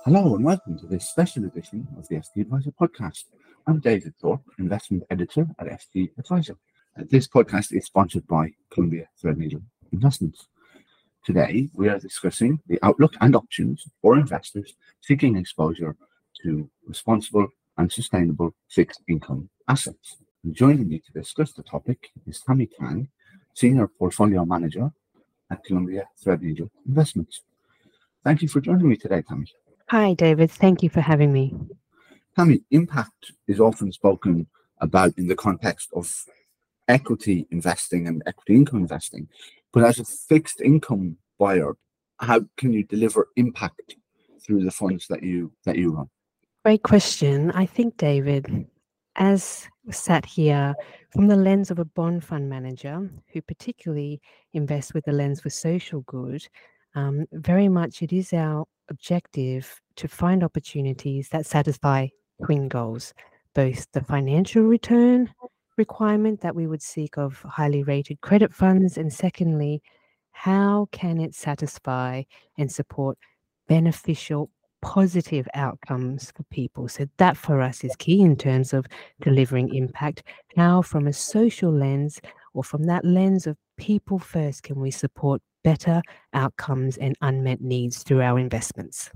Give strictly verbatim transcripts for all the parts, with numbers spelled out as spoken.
Hello and welcome to this special edition of the S T Advisor podcast. I'm David Thorpe, Investment Editor at S T Advisor. Uh, This podcast is sponsored by Columbia Threadneedle Investments. Today, we are discussing the outlook and options for investors seeking exposure to responsible and sustainable fixed income assets. And joining me to discuss the topic is Tammy Kang, Senior Portfolio Manager at Columbia Threadneedle Investments. Thank you for joining me today, Tammy. Hi, David. Thank you for having me. Tammy, impact is often spoken about in the context of equity investing and equity income investing. But as a fixed income buyer, how can you deliver impact through the funds that you that you run? Great question. I think, David, as sat here from the lens of a bond fund manager who particularly invests with the lens for social good, um, very much it is our objective to find opportunities that satisfy twin goals, both the financial return requirement that we would seek of highly rated credit funds, and secondly, how can it satisfy and support beneficial positive outcomes for people? So that for us is key in terms of delivering impact. How from a social lens or from that lens of people first can we support better outcomes and unmet needs through our investments?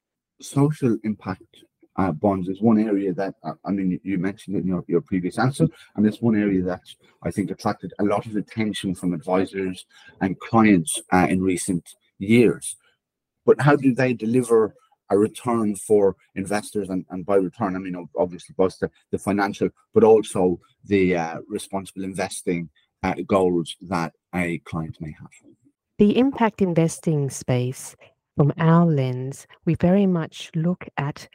Social impact uh, bonds is one area that, uh, I mean, you mentioned it in your, your previous answer, and it's one area that I think attracted a lot of attention from advisors and clients uh, in recent years. But how do they deliver a return for investors? And, and by return, I mean, obviously, both the, the financial, but also the uh, responsible investing uh, goals that a client may have. The impact investing space, from our lens, we very much look at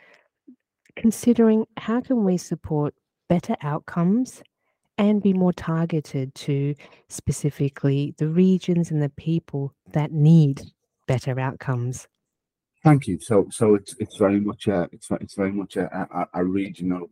considering how can we support better outcomes and be more targeted to specifically the regions and the people that need better outcomes. Thank you. So, so it's it's very much a it's it's very much a, a, a regional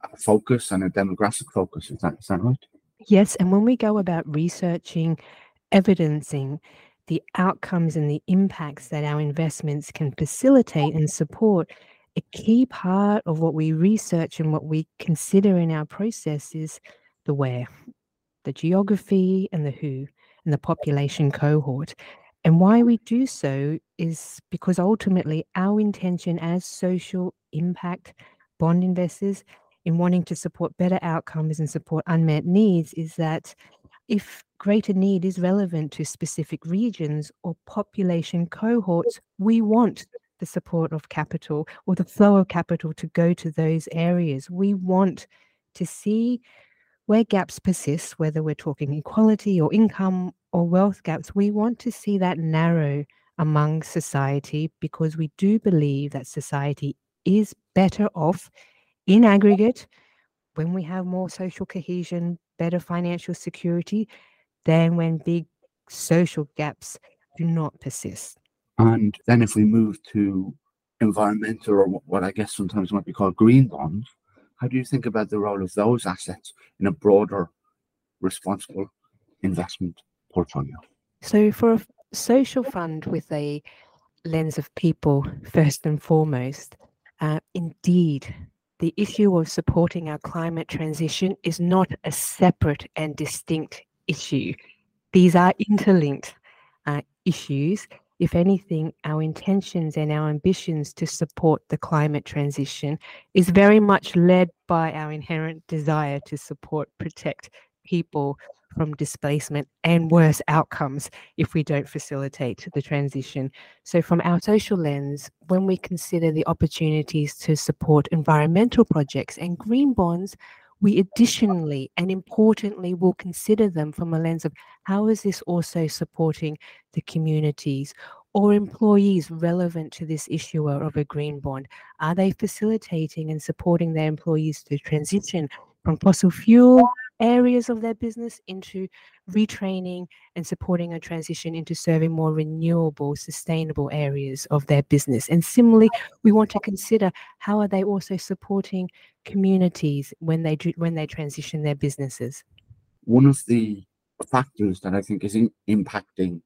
focus and a demographic focus. Is that is that right? Yes, and when we go about researching, evidencing the outcomes and the impacts that our investments can facilitate and support, a key part of what we research and what we consider in our process is the where, the geography and the who, and the population cohort. And why we do so is because ultimately our intention as social impact bond investors in wanting to support better outcomes and support unmet needs is that if greater need is relevant to specific regions or population cohorts, we want the support of capital or the flow of capital to go to those areas. We want to see where gaps persist, whether we're talking equality or income or wealth gaps, we want to see that narrow among society because we do believe that society is better off in aggregate when we have more social cohesion, better financial security, than when big social gaps do not persist. And then if we move to environmental, or what I guess sometimes might be called green bonds, how do you think about the role of those assets in a broader responsible investment portfolio? So for a social fund with a lens of people first and foremost, uh, indeed, the issue of supporting our climate transition is not a separate and distinct issue. These are interlinked uh, issues. If anything, our intentions and our ambitions to support the climate transition is very much led by our inherent desire to support, protect people from displacement and worse outcomes if we don't facilitate the transition. So from our social lens, when we consider the opportunities to support environmental projects and green bonds, we additionally and importantly will consider them from a lens of how is this also supporting the communities or employees relevant to this issuer of a green bond? Are they facilitating and supporting their employees to transition from fossil fuel areas of their business into retraining and supporting a transition into serving more renewable, sustainable areas of their business? And similarly, we want to consider how are they also supporting communities when they do, when they transition their businesses. One of the factors that I think is in, impacting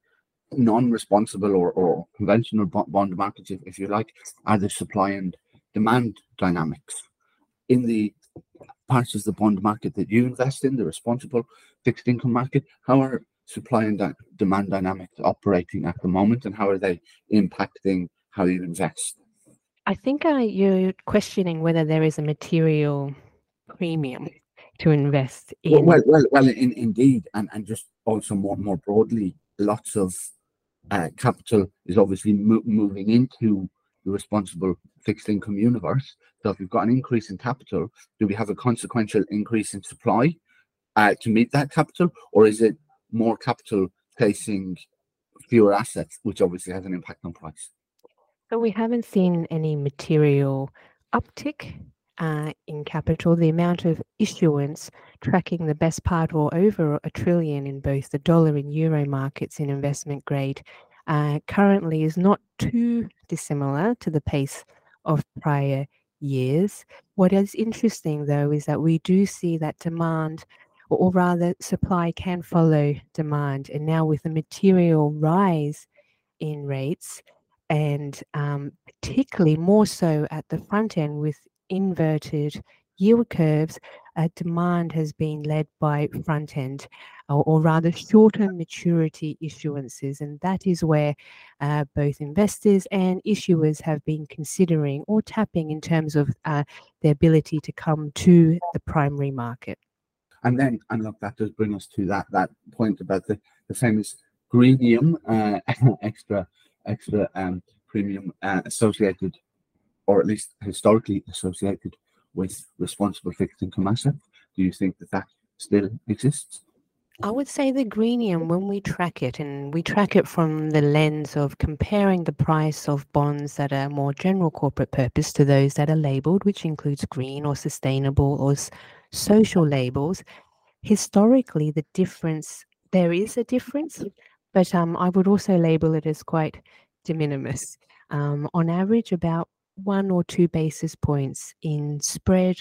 non-responsible or, or conventional bond markets, if, if you like, are the supply and demand dynamics. In the parts of the bond market that you invest in, the responsible fixed income market, how are supply and di- demand dynamics operating at the moment, and how are they impacting how you invest? I think uh, you're questioning whether there is a material premium to invest in. Well, well, well, well in, indeed, and, and just also more more broadly, lots of uh, capital is obviously mo- moving into the responsible fixed income universe. So if we've got an increase in capital, do we have a consequential increase in supply uh, to meet that capital, or is it more capital chasing fewer assets, which obviously has an impact on price? So we haven't seen any material uptick uh, in capital. The amount of issuance tracking the best part or over a trillion in both the dollar and euro markets in investment grade uh, currently is not too dissimilar to the pace of prior years. What is interesting, though, is that we do see that demand, or, or rather supply, can follow demand. And now with a material rise in rates, and um, particularly more so at the front end with inverted yield curves, uh, demand has been led by front end, or, or rather shorter maturity issuances. And that is where uh, both investors and issuers have been considering or tapping in terms of uh, their ability to come to the primary market. And then, and look, that does bring us to that that point about the, the famous greenium, uh, extra extra um, premium uh, associated, or at least historically associated with responsible fixed income assets. Do you think that that still exists? I would say the greenium, when we track it, and we track it from the lens of comparing the price of bonds that are more general corporate purpose to those that are labeled, which includes green or sustainable or s- social labels. Historically, the difference, there is a difference, but um, I would also label it as quite de minimis. Um, on average, about one or two basis points in spread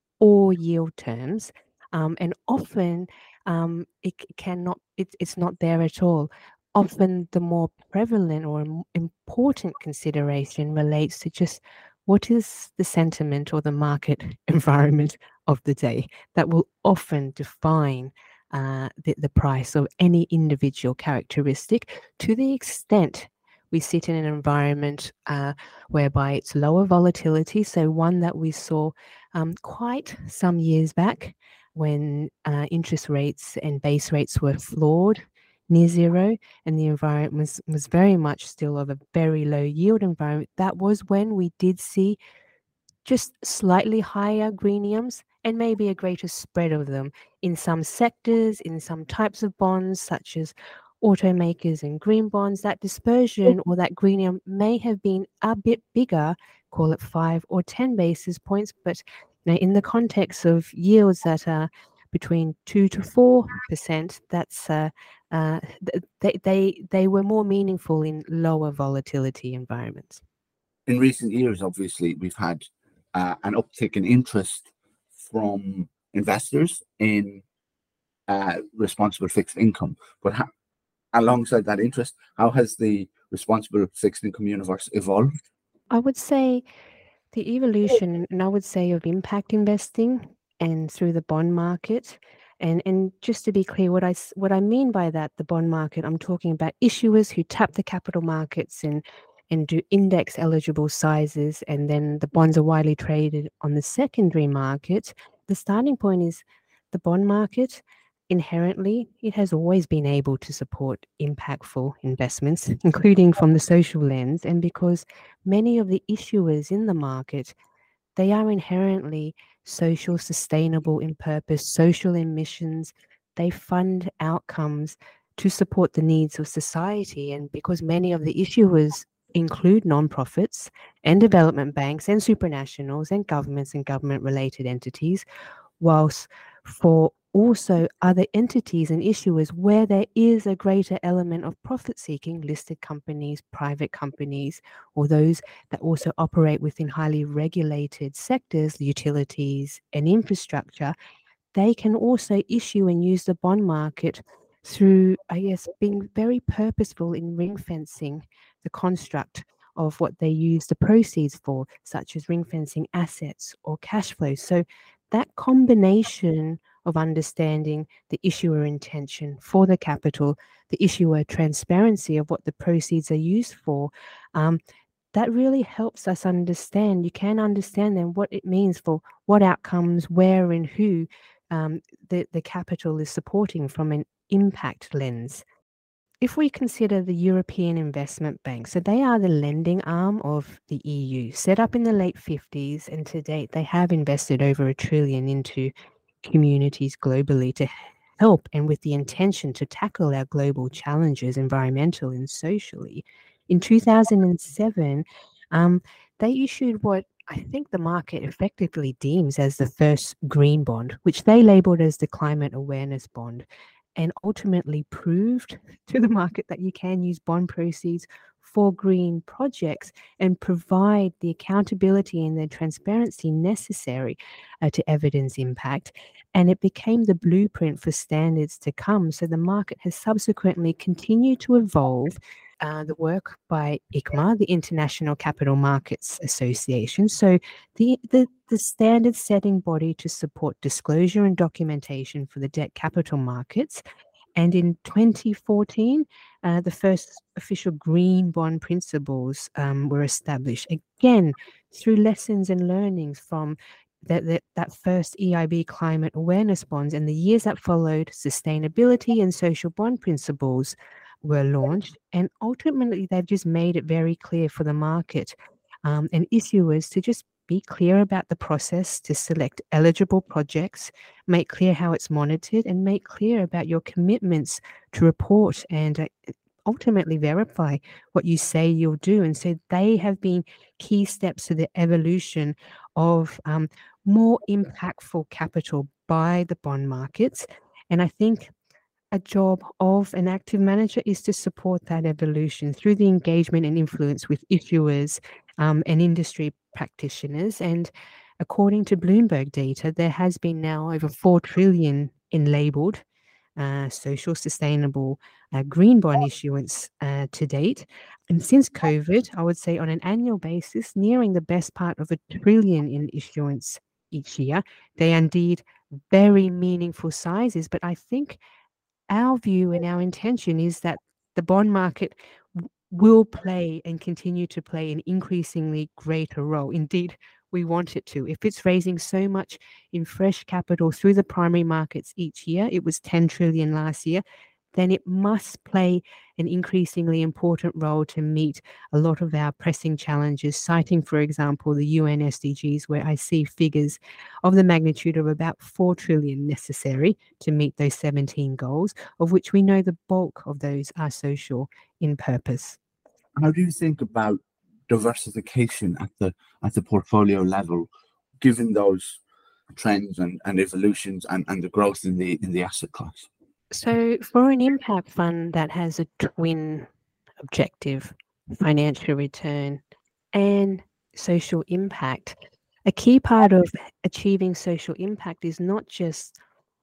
or yield terms, um, and often um, it c- cannot, it, it's not there at all. Often the more prevalent or im- important consideration relates to just what is the sentiment or the market environment of the day that will often define uh, the, the price of any individual characteristic, to the extent we sit in an environment uh, whereby it's lower volatility. So one that we saw um, quite some years back when uh, interest rates and base rates were floored near zero, and the environment was, was very much still of a very low yield environment. That was when we did see just slightly higher greeniums and maybe a greater spread of them in some sectors, in some types of bonds, such as automakers and green bonds. That dispersion or that greenium may have been a bit bigger, call it five or ten basis points, but you know, in the context of yields that are between two to four percent, that's uh, uh, they, they they were more meaningful in lower volatility environments. In recent years, obviously, we've had uh, an uptick in interest from investors in uh, responsible fixed income. But ha- alongside that interest, how has the responsible fixed income universe evolved? I would say the evolution, and I would say, of impact investing and through the bond market. And, and just to be clear, what I, s- what I mean by that, the bond market, I'm talking about issuers who tap the capital markets and, and do index eligible sizes, and then the bonds are widely traded on the secondary market. The starting point is the bond market. Inherently, it has always been able to support impactful investments, including from the social lens. And because many of the issuers in the market, they are inherently social, sustainable in purpose, social in missions. They fund outcomes to support the needs of society. And because many of the issuers include nonprofits and development banks and supranationals and governments and government related entities, whilst for also other entities and issuers where there is a greater element of profit seeking, listed companies, private companies, or those that also operate within highly regulated sectors, utilities and infrastructure, they can also issue and use the bond market through, I guess, being very purposeful in ring fencing the construct of what they use the proceeds for, such as ring fencing assets or cash flows. So that combination of understanding the issuer intention for the capital, the issuer transparency of what the proceeds are used for, um, that really helps us understand. You can understand then what it means for what outcomes, where and who um, the, the capital is supporting from an impact lens. If we consider the European Investment Bank, so they are the lending arm of the E U, set up in the late fifties, and to date they have invested over a trillion into communities globally to help and with the intention to tackle our global challenges, environmental and socially. In two thousand seven, um, they issued what I think the market effectively deems as the first green bond, which they labeled as the climate awareness bond, and ultimately proved to the market that you can use bond proceeds for green projects and provide the accountability and the transparency necessary uh, to evidence impact. And it became the blueprint for standards to come. So the market has subsequently continued to evolve. Uh, the work by I C M A, the International Capital Markets Association, so the, the, the standard setting body to support disclosure and documentation for the debt capital markets. And in twenty fourteen, uh, the first official green bond principles um, were established, again, through lessons and learnings from that, that, that first E I B climate awareness bonds. And the years that followed, sustainability and social bond principles were launched, and ultimately they've just made it very clear for the market um, and issuers to just be clear about the process to select eligible projects, make clear how it's monitored, and make clear about your commitments to report and uh, ultimately verify what you say you'll do. And so they have been key steps to the evolution of um, more impactful capital by the bond markets. And I think a job of an active manager is to support that evolution through the engagement and influence with issuers um, and industry practitioners. And according to Bloomberg data, there has been now over four trillion in labeled uh, social, sustainable uh, green bond issuance uh, to date. And since COVID, I would say on an annual basis, nearing the best part of a trillion in issuance each year. They are indeed very meaningful sizes, but I think our view and our intention is that the bond market w- will play and continue to play an increasingly greater role. Indeed, we want it to. If it's raising so much in fresh capital through the primary markets each year, it was ten trillion last year, then it must play an increasingly important role to meet a lot of our pressing challenges, citing, for example, the U N S D Gs, where I see figures of the magnitude of about four trillion necessary to meet those seventeen goals, of which we know the bulk of those are social in purpose. How do you think about diversification at the at the portfolio level, given those trends and, and evolutions and, and the growth in the in the asset class? So for an impact fund that has a twin objective, financial return and social impact, a key part of achieving social impact is not just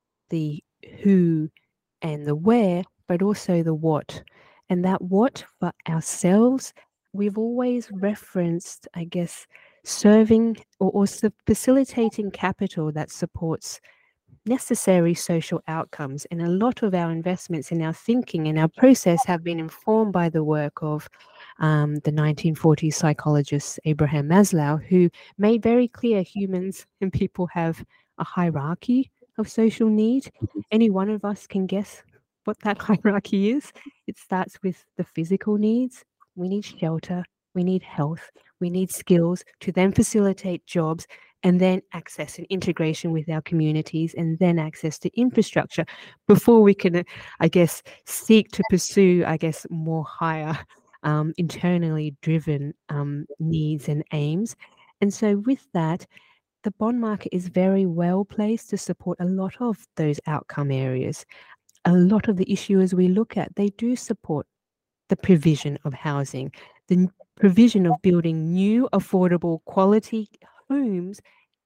the who and the where, but also the what. And that what for ourselves, we've always referenced, I guess, serving or, or facilitating capital that supports necessary social outcomes. And a lot of our investments in our thinking and our process have been informed by the work of um, the nineteen forties psychologist Abraham Maslow, who made very clear humans and people have a hierarchy of social need. Any one of us can guess what that hierarchy is. It starts with the physical needs. We need shelter, we need health, we need skills to then facilitate jobs, and then access and integration with our communities, and then access to infrastructure before we can, I guess, seek to pursue, I guess, more higher um, internally driven um, needs and aims. And so with that, the bond market is very well placed to support a lot of those outcome areas. A lot of the issuers we look at, they do support the provision of housing, the provision of building new, affordable, quality homes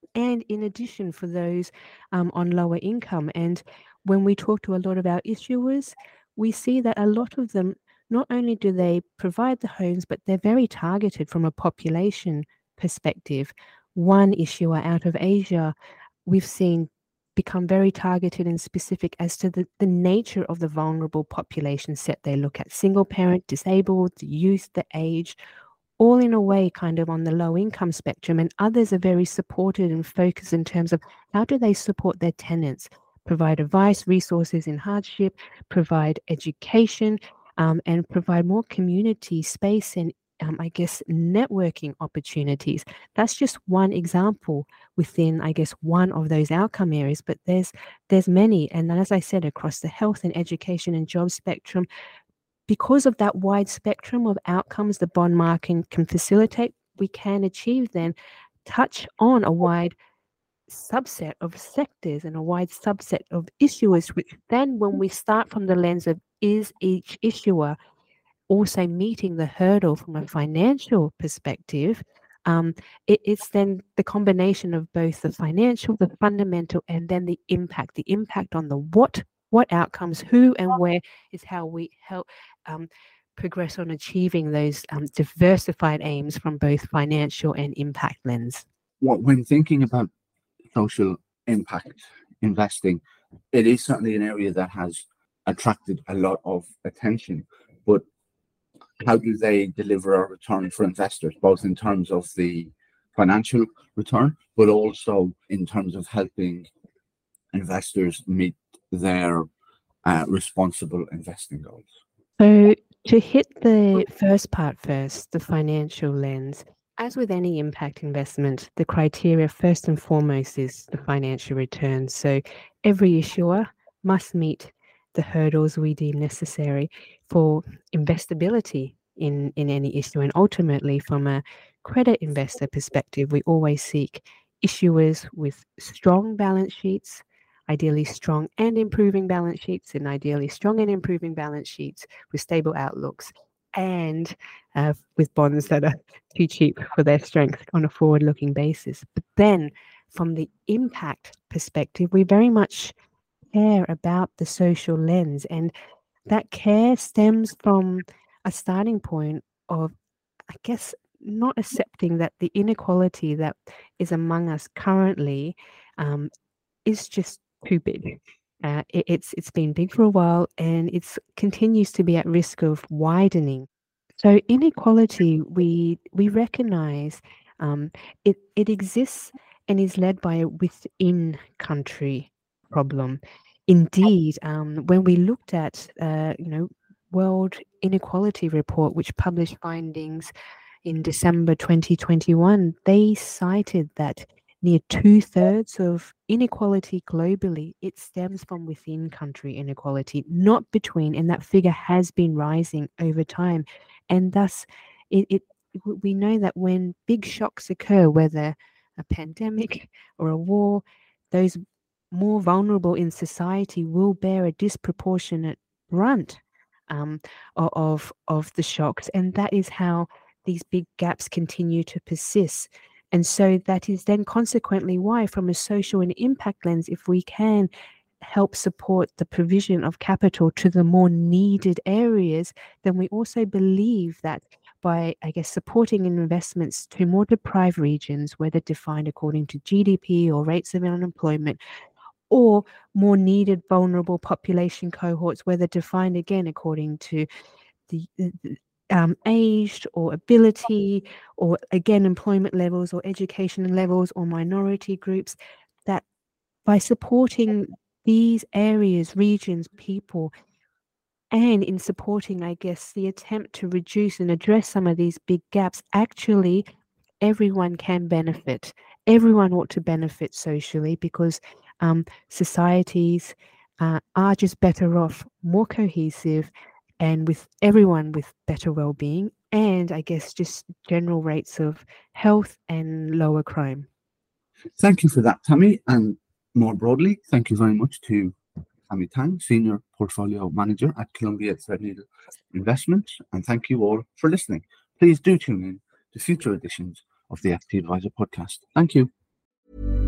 and in addition for those um, on lower income. And when we talk to a lot of our issuers, we see that a lot of them, not only do they provide the homes, but they're very targeted from a population perspective. One issuer out of Asia, we've seen become very targeted and specific as to the, the nature of the vulnerable population set they look at: single parent, disabled, the youth, the aged, all in a way kind of on the low income spectrum. And others are very supported and focused in terms of how do they support their tenants, provide advice, resources in hardship, provide education, um, and provide more community space and um, I guess networking opportunities. That's just one example within, I guess, one of those outcome areas, but there's there's many. And as I said, across the health and education and job spectrum, because of that wide spectrum of outcomes the bond market can facilitate, we can achieve then touch on a wide subset of sectors and a wide subset of issuers, which then when we start from the lens of is each issuer also meeting the hurdle from a financial perspective, um, it, it's then the combination of both the financial, the fundamental, and then the impact. The impact on the what, what outcomes, who and where is how we help um, progress on achieving those um, diversified aims from both financial and impact lens. What, when thinking about social impact investing, it is certainly an area that has attracted a lot of attention, but how do they deliver a return for investors, both in terms of the financial return, but also in terms of helping investors meet their uh, responsible investing goals? So to hit the first part first, the financial lens, as with any impact investment, the criteria first and foremost is the financial return. So every issuer must meet the hurdles we deem necessary for investability in, in any issue. And ultimately, from a credit investor perspective, we always seek issuers with strong balance sheets, ideally strong and improving balance sheets, and ideally strong and improving balance sheets with stable outlooks, and uh, with bonds that are too cheap for their strength on a forward-looking basis. But then from the impact perspective, we very much care about the social lens, and that care stems from a starting point of, I guess, not accepting that the inequality that is among us currently um, is just too big. Uh, it, it's it's been big for a while, and it continues to be at risk of widening. So inequality, we we recognize um, it it exists and is led by a within country problem. Indeed, um, when we looked at uh, you know World Inequality Report, which published findings in December twenty twenty-one, they cited that near two-thirds of inequality globally, it stems from within country inequality, not between, and that figure has been rising over time. And thus, it, it we know that when big shocks occur, whether a pandemic or a war, those more vulnerable in society will bear a disproportionate brunt um, of, of the shocks. And that is how these big gaps continue to persist. And so that is then consequently why, from a social and impact lens, if we can help support the provision of capital to the more needed areas, then we also believe that by, I guess, supporting investments to more deprived regions, whether defined according to G D P or rates of unemployment, or more needed vulnerable population cohorts, whether defined again according to the, the um, aged or ability, or again employment levels or education levels or minority groups, that by supporting these areas, regions, people, and in supporting, I guess, the attempt to reduce and address some of these big gaps, actually everyone can benefit. Everyone ought to benefit socially, because um, societies uh, are just better off, more cohesive, and with everyone with better well-being, and I guess just general rates of health and lower crime. Thank you for that, Tammy. And more broadly, thank you very much to Tammy Tang, Senior Portfolio Manager at Columbia Threadneedle Investments. And thank you all for listening. Please do tune in to future editions of the F T Advisor podcast. Thank you.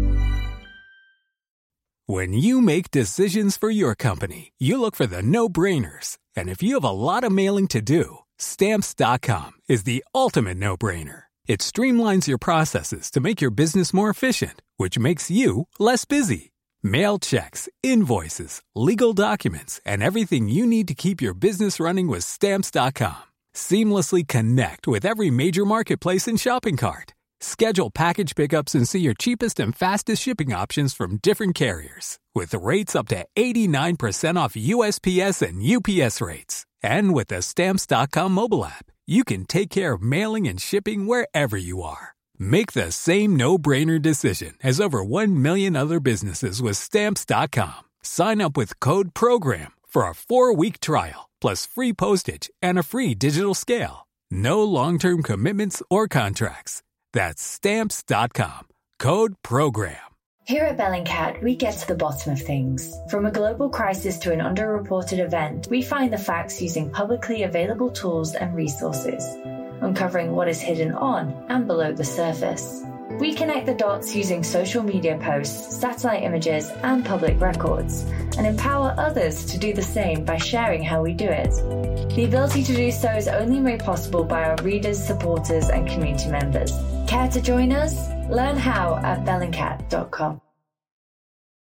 When you make decisions for your company, you look for the no-brainers. And if you have a lot of mailing to do, Stamps dot com is the ultimate no-brainer. It streamlines your processes to make your business more efficient, which makes you less busy. Mail checks, invoices, legal documents, and everything you need to keep your business running with Stamps dot com. Seamlessly connect with every major marketplace and shopping cart. Schedule package pickups and see your cheapest and fastest shipping options from different carriers, with rates up to eighty-nine percent off U S P S and U P S rates. And with the Stamps dot com mobile app, you can take care of mailing and shipping wherever you are. Make the same no-brainer decision as over one million other businesses with Stamps dot com. Sign up with code PROGRAM for a four-week trial, plus free postage and a free digital scale. No long-term commitments or contracts. That's Stamps dot com. Code PROGRAM. Here at Bellingcat, we get to the bottom of things. From a global crisis to an underreported event, we find the facts using publicly available tools and resources, uncovering what is hidden on and below the surface. We connect the dots using social media posts, satellite images, and public records, and empower others to do the same by sharing how we do it. The ability to do so is only made possible by our readers, supporters, and community members. Care to join us? Learn how at bellingcat dot com.